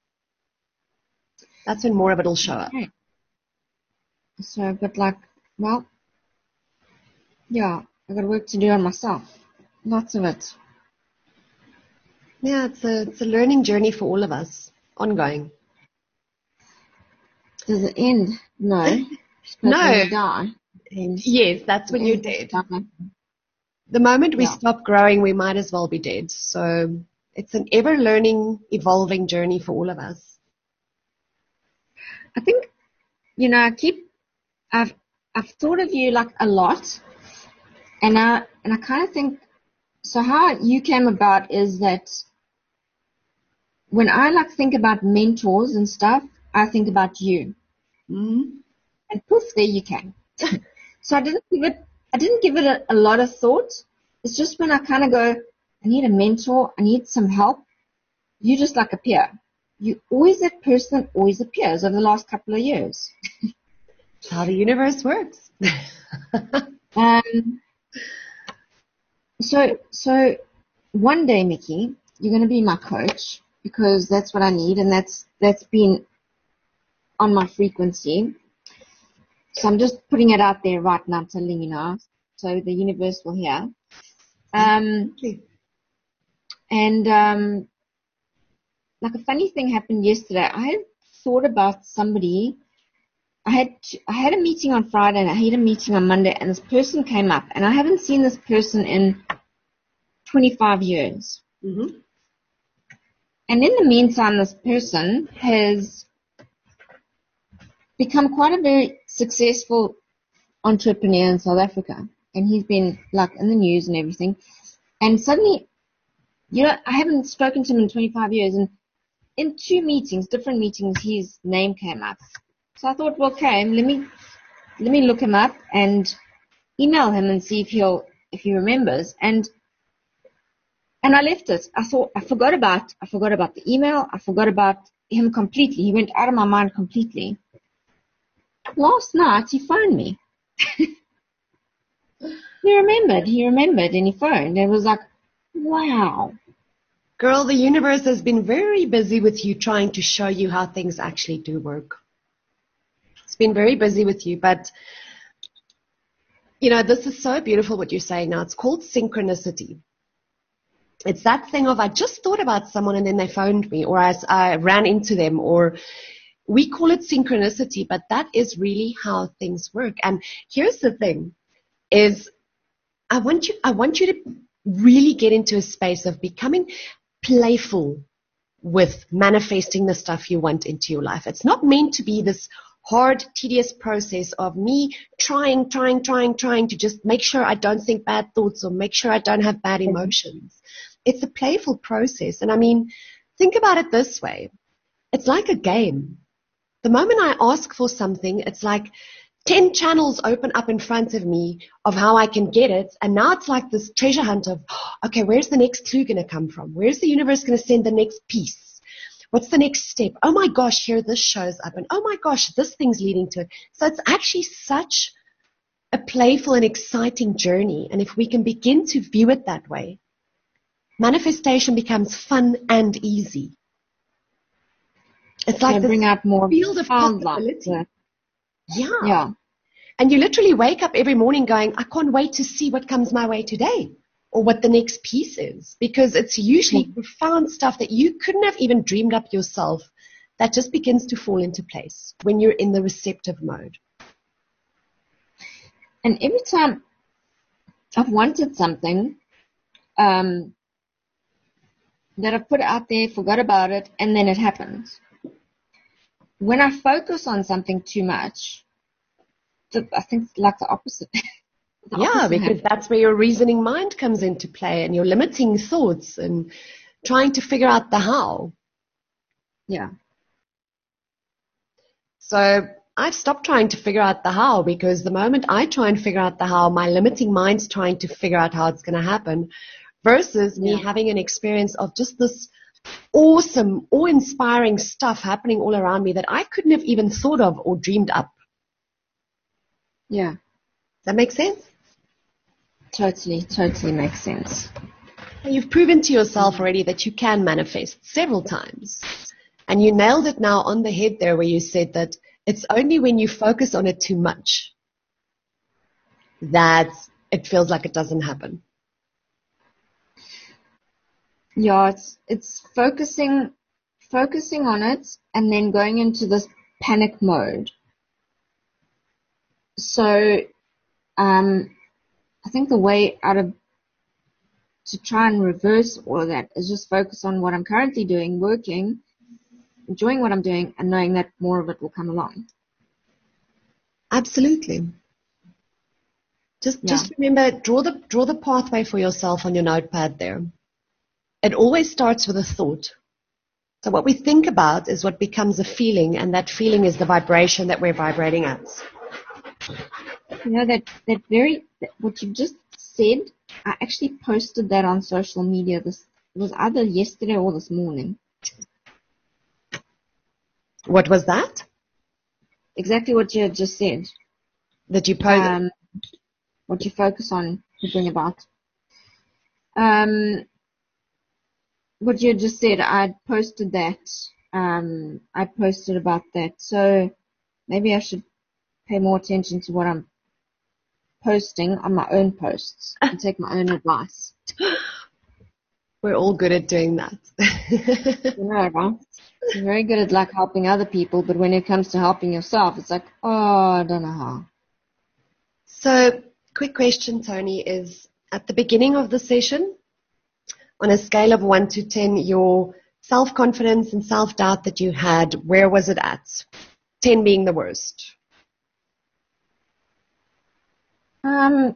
That's when more of it will show up. Okay. So, but like, well, yeah, I got work to do on myself. Lots of it. Yeah, it's a, it's a learning journey for all of us, ongoing. Does it end? No. But No. when you die, then Yes, that's when you're you dead. die. The moment we Yeah. stop growing, we might as well be dead. So it's an ever-learning, evolving journey for all of us. I think, you know, I keep, I've, I've thought of you like a lot, and I, and I kind of think, so how you came about is that when I like think about mentors and stuff, I think about you. Mm-hmm. And poof, there you came. So I didn't give it, I didn't give it a, a lot of thought. It's just when I kind of go, I need a mentor, I need some help, you just like appear. You always that person that always appears over the last couple of years. That's how the universe works. um, so, so one day, Mickey, you're going to be my coach because that's what I need, and that's that's been on my frequency. So I'm just putting it out there right now, telling you now, so the universe will hear. Um, and um, like a funny thing happened yesterday. I had thought about somebody. I had I had a meeting on Friday and I had a meeting on Monday, and this person came up, and I haven't seen this person in twenty-five years. Mm-hmm. And in the meantime, this person has become quite a very successful entrepreneur in South Africa, and he's been like in the news and everything. And suddenly, you know, I haven't spoken to him in twenty-five years, and in two meetings, different meetings, his name came up. So I thought, well, okay, let me let me look him up and email him and see if he'll if he remembers. And and I left it. I thought I forgot about I forgot about the email. I forgot about him completely. He went out of my mind completely. Last night he phoned me. He remembered. He remembered, and he phoned. And it was like, wow. Girl, the universe has been very busy with you trying to show you how things actually do work. It's been very busy with you, but you know, this is so beautiful what you're saying now. It's called synchronicity. It's that thing of I just thought about someone and then they phoned me, or I, I ran into them, or we call it synchronicity, but that is really how things work. And here's the thing is I want you, I want you to really get into a space of becoming playful with manifesting the stuff you want into your life. It's not meant to be this hard, tedious process of me trying, trying, trying, trying to just make sure I don't think bad thoughts or make sure I don't have bad emotions. It's a playful process. And I mean, think about it this way. It's like a game. The moment I ask for something, it's like ten channels open up in front of me of how I can get it. And now it's like this treasure hunt of, okay, where's the next clue going to come from? Where's the universe going to send the next piece? What's the next step? Oh my gosh, here this shows up. And oh my gosh, this thing's leading to it. So it's actually such a playful and exciting journey. And if we can begin to view it that way, manifestation becomes fun and easy. It's like So bring this out more field of sound possibility. like Yeah. Yeah. And you literally wake up every morning going, I can't wait to see what comes my way today or what the next piece is, because it's usually Mm. profound stuff that you couldn't have even dreamed up yourself that just begins to fall into place when you're in the receptive mode. And every time I've wanted something um, that I've put out there, forgot about it, and then it happens. When I focus on something too much, I think it's like the opposite. The Yeah, opposite because happens. that's where your reasoning mind comes into play and your limiting thoughts and trying to figure out the how. Yeah. So I've stopped trying to figure out the how, because the moment I try and figure out the how, my limiting mind's trying to figure out how it's going to happen, versus me Yeah. having an experience of just this awesome, awe-inspiring stuff happening all around me that I couldn't have even thought of or dreamed up. Yeah. Does that make sense? Totally, totally makes sense. You've proven to yourself already that you can manifest several times. And you nailed it now on the head there where you said that it's only when you focus on it too much that it feels like it doesn't happen. Yeah, it's it's focusing focusing on it and then going into this panic mode. so um, I think the way out of to try and reverse all of that is just focus on what I'm currently doing, working, enjoying what I'm doing, and knowing that more of it will come along. Absolutely. Just, Yeah. just remember, draw the, draw the pathway for yourself on your notepad there. It always starts with a thought. So what we think about is what becomes a feeling, and that feeling is the vibration that we're vibrating at. You know, that, that very, that what you just said, I actually posted that on social media. This it was either yesterday or this morning. What was that? Exactly what you had just said. That you post? Um, what you focus on to bring about. Um, what you had just said, I posted that. Um, I posted about that. So maybe I should pay more attention to what I'm posting on my own posts and take my own advice. We're all good at doing that. You know, right? You're very good at like helping other people, but when it comes to helping yourself, it's like, oh, I don't know how. So, quick question, Tony, is at the beginning of the session, on a scale of one to ten, your self-confidence and self-doubt that you had, where was it at? ten being the worst. Um,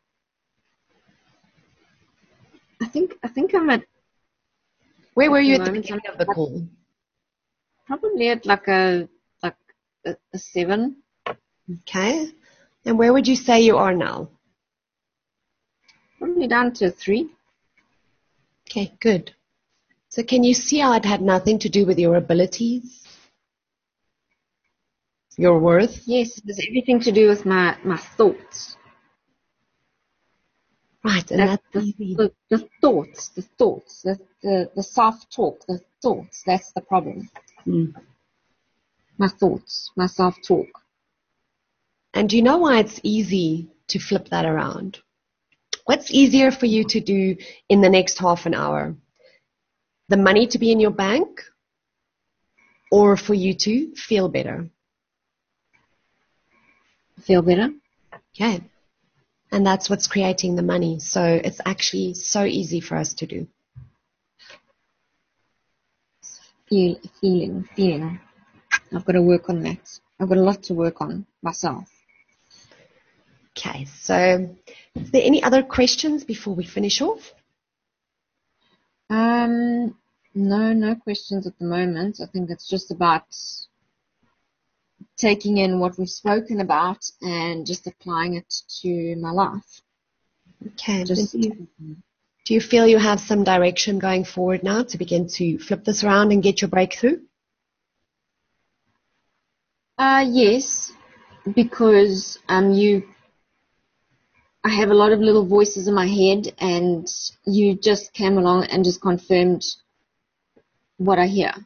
I think I think I'm at. Where were you the at the moment, beginning I'm of the call? Probably at like a like a, a seven. Okay. And where would you say you are now? Probably down to a three. Okay, good. So can you see how it had nothing to do with your abilities, your worth? Yes, it has everything to do with my, my thoughts. Right, and that, that's the, easy. the, the thoughts, the thoughts, the, the, the self-talk, the thoughts, that's the problem. Mm. My thoughts, my self-talk. And do you know why it's easy to flip that around? What's easier for you to do in the next half an hour? The money to be in your bank, or for you to feel better? Feel better? Okay. And that's what's creating the money. So it's actually so easy for us to do. Feel, feeling, feeling. I've got to work on that. I've got a lot to work on myself. Okay, so is there any other questions before we finish off? Um, no, no questions at the moment. I think it's just about taking in what we've spoken about and just applying it to my life. Okay. Just, Do you, do you feel you have some direction going forward now to begin to flip this around and get your breakthrough? Uh, yes, because um, you, I have a lot of little voices in my head, and you just came along and just confirmed what I hear.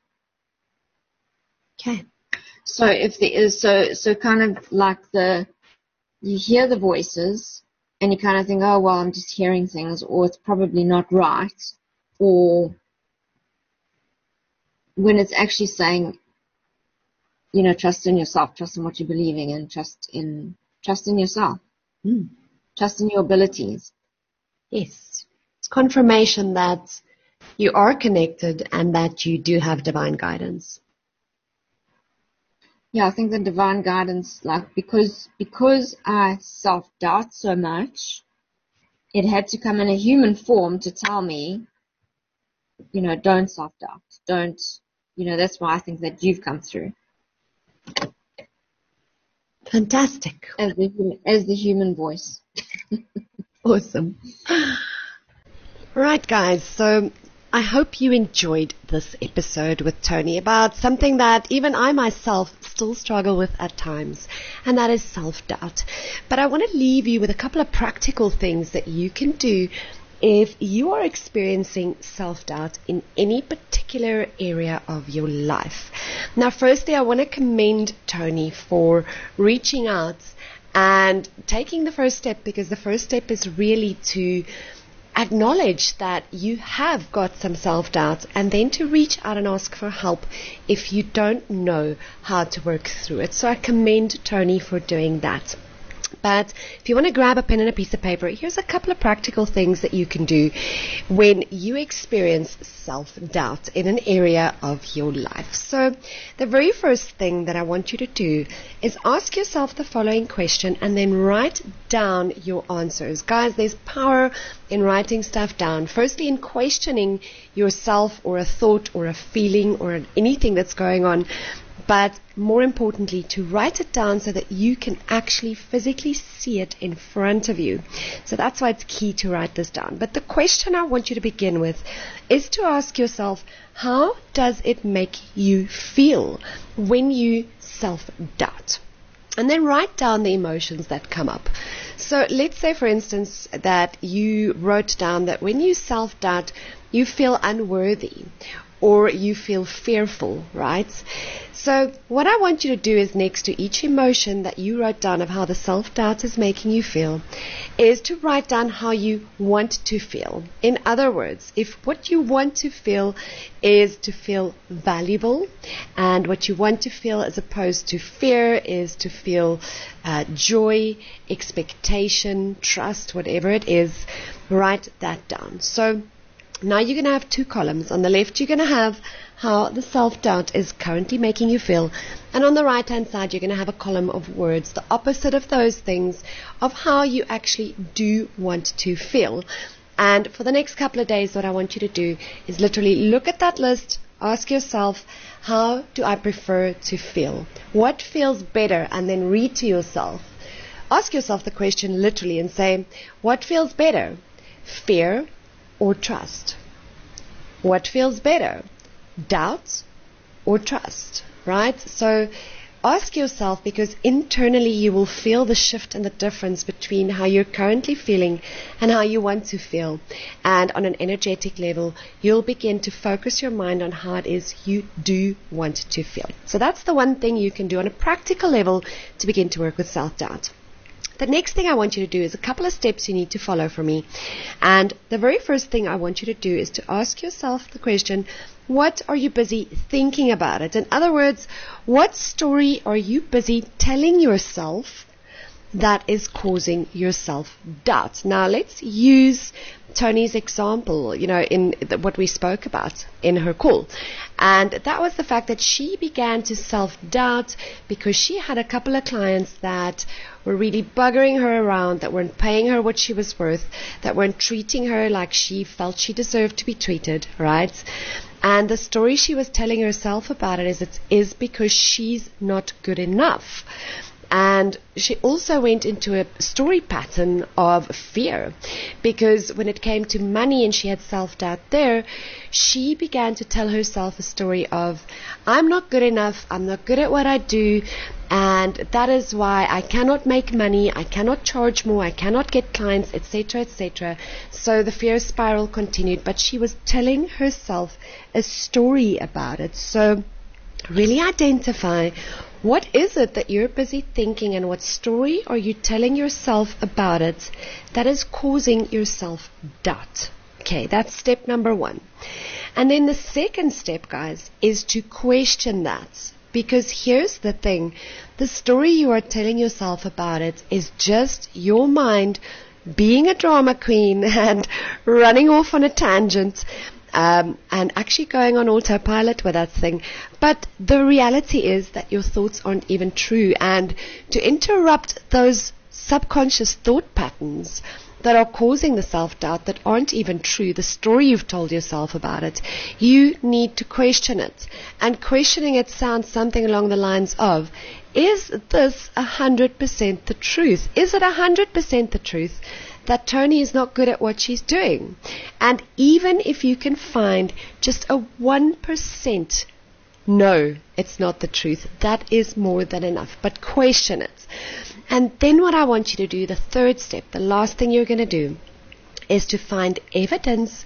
Okay. So if there is, so so kind of like the, you hear the voices, and you kind of think, oh well, I'm just hearing things, or it's probably not right, or when it's actually saying, you know, trust in yourself, trust in what you're believing, and trust in trust in yourself. Mm. Trust in your abilities. Yes. It's confirmation that you are connected and that you do have divine guidance. Yeah, I think the divine guidance, like, because because I self-doubt so much, it had to come in a human form to tell me, you know, don't self-doubt. Don't, you know, that's why I think that you've come through. Fantastic. As the, as the human voice. Awesome. Right, guys, so I hope you enjoyed this episode with Tony about something that even I myself still struggle with at times, and that is self-doubt. But I want to leave you with a couple of practical things that you can do if you are experiencing self-doubt in any particular area of your life. Now, firstly, I want to commend Tony for reaching out and taking the first step, because the first step is really to acknowledge that you have got some self-doubt, and then to reach out and ask for help if you don't know how to work through it. So I commend Tony for doing that. But if you want to grab a pen and a piece of paper, here's a couple of practical things that you can do when you experience self-doubt in an area of your life. So the very first thing that I want you to do is ask yourself the following question and then write down your answers. Guys, there's power in writing stuff down. Firstly, in questioning yourself or a thought or a feeling or anything that's going on. But more importantly, to write it down so that you can actually physically see it in front of you. So that's why it's key to write this down. But the question I want you to begin with is to ask yourself, how does it make you feel when you self-doubt? And then write down the emotions that come up. So let's say, for instance, that you wrote down that when you self-doubt, you feel unworthy or you feel fearful, right? So what I want you to do is, next to each emotion that you wrote down of how the self-doubt is making you feel, is to write down how you want to feel. In other words, if what you want to feel is to feel valuable, and what you want to feel as opposed to fear is to feel uh, joy, expectation, trust, whatever it is, write that down. So now you're going to have two columns. On the left, you're going to have how the self-doubt is currently making you feel. And on the right-hand side, you're going to have a column of words, the opposite of those things, of how you actually do want to feel. And for the next couple of days, what I want you to do is literally look at that list, ask yourself, how do I prefer to feel? What feels better? And then read to yourself. Ask yourself the question literally and say, what feels better? Fear or trust? What feels better? Doubt or trust, right? So ask yourself, because internally you will feel the shift and the difference between how you're currently feeling and how you want to feel. And on an energetic level, you'll begin to focus your mind on how it is you do want to feel. So that's the one thing you can do on a practical level to begin to work with self-doubt. The next thing I want you to do is a couple of steps you need to follow for me. And the very first thing I want you to do is to ask yourself the question, what are you busy thinking about it? In other words, what story are you busy telling yourself that is causing your self-doubt? Now, let's use Tony's example, you know, in the, what we spoke about in her call. And that was the fact that she began to self-doubt because she had a couple of clients that were really buggering her around, that weren't paying her what she was worth, that weren't treating her like she felt she deserved to be treated, right? And the story she was telling herself about it is it is because she's not good enough. And she also went into a story pattern of fear, because when it came to money and she had self-doubt there, she began to tell herself a story of, I'm not good enough, I'm not good at what I do, and that is why I cannot make money, I cannot charge more, I cannot get clients, et cetera, et cetera. So the fear spiral continued, but she was telling herself a story about it. So really identify, what is it that you're busy thinking, and what story are you telling yourself about it that is causing your self-doubt? Okay, that's step number one. And then the second step, guys, is to question that. Because here's the thing, the story you are telling yourself about it is just your mind being a drama queen and running off on a tangent. Um, and actually going on autopilot with that thing. But the reality is that your thoughts aren't even true. And to interrupt those subconscious thought patterns that are causing the self-doubt that aren't even true, the story you've told yourself about it, you need to question it. And questioning it sounds something along the lines of, is this one hundred percent the truth? Is it one hundred percent the truth that Tony is not good at what she's doing? And even if you can find just a one percent no, it's not the truth, that is more than enough. But question it. And then what I want you to do, the third step, the last thing you're going to do, is to find evidence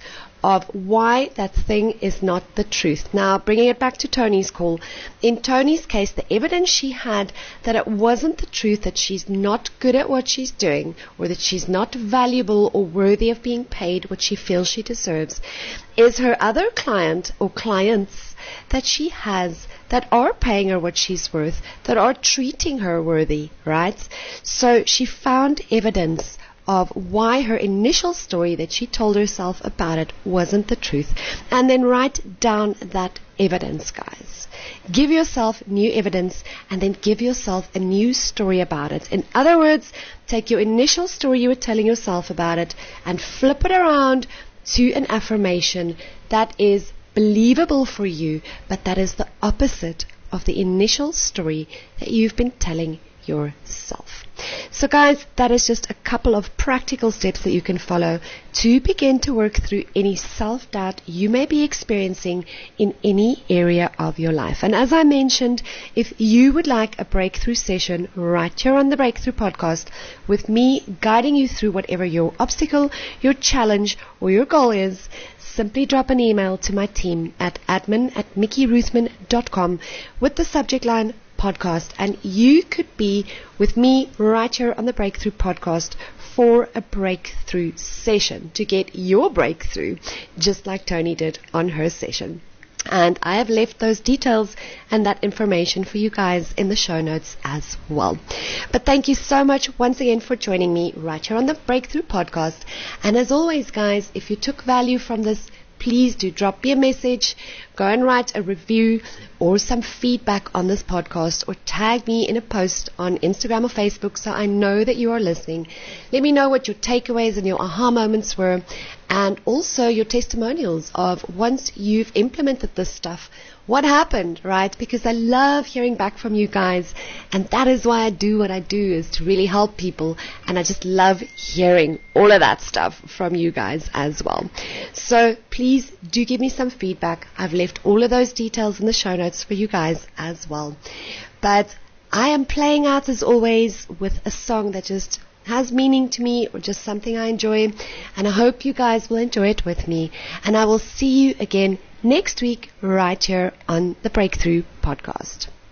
of why that thing is not the truth. Now, bringing it back to Tony's call, in Tony's case, the evidence she had that it wasn't the truth, that she's not good at what she's doing, or that she's not valuable or worthy of being paid what she feels she deserves, is her other client or clients that she has that are paying her what she's worth, that are treating her worthy, right? So she found evidence of why her initial story that she told herself about it wasn't the truth. And then write down that evidence, guys. Give yourself new evidence and then give yourself a new story about it. In other words, take your initial story you were telling yourself about it and flip it around to an affirmation that is believable for you, but that is the opposite of the initial story that you've been telling yourself. So guys, that is just a couple of practical steps that you can follow to begin to work through any self-doubt you may be experiencing in any area of your life. And as I mentioned, if you would like a breakthrough session right here on the Breakthrough Podcast with me guiding you through whatever your obstacle, your challenge, or your goal is, simply drop an email to my team at admin at mickey ruthman dot com with the subject line podcast, and you could be with me right here on the Breakthrough Podcast for a breakthrough session to get your breakthrough, just like Tony did on her session. And I have left those details and that information for you guys in the show notes as well. But thank you so much once again for joining me right here on the Breakthrough Podcast. And as always, guys, if you took value from this, please do drop me a message, go and write a review or some feedback on this podcast, or tag me in a post on Instagram or Facebook so I know that you are listening. Let me know what your takeaways and your aha moments were, and also your testimonials of once you've implemented this stuff, what happened, right? Because I love hearing back from you guys, and that is why I do what I do, is to really help people, and I just love hearing all of that stuff from you guys as well. So please do give me some feedback. I've left all of those details in the show notes for you guys as well. But I am playing out, as always, with a song that just has meaning to me, or just something I enjoy, and I hope you guys will enjoy it with me, and I will see you again next week right here on the Breakthrough Podcast.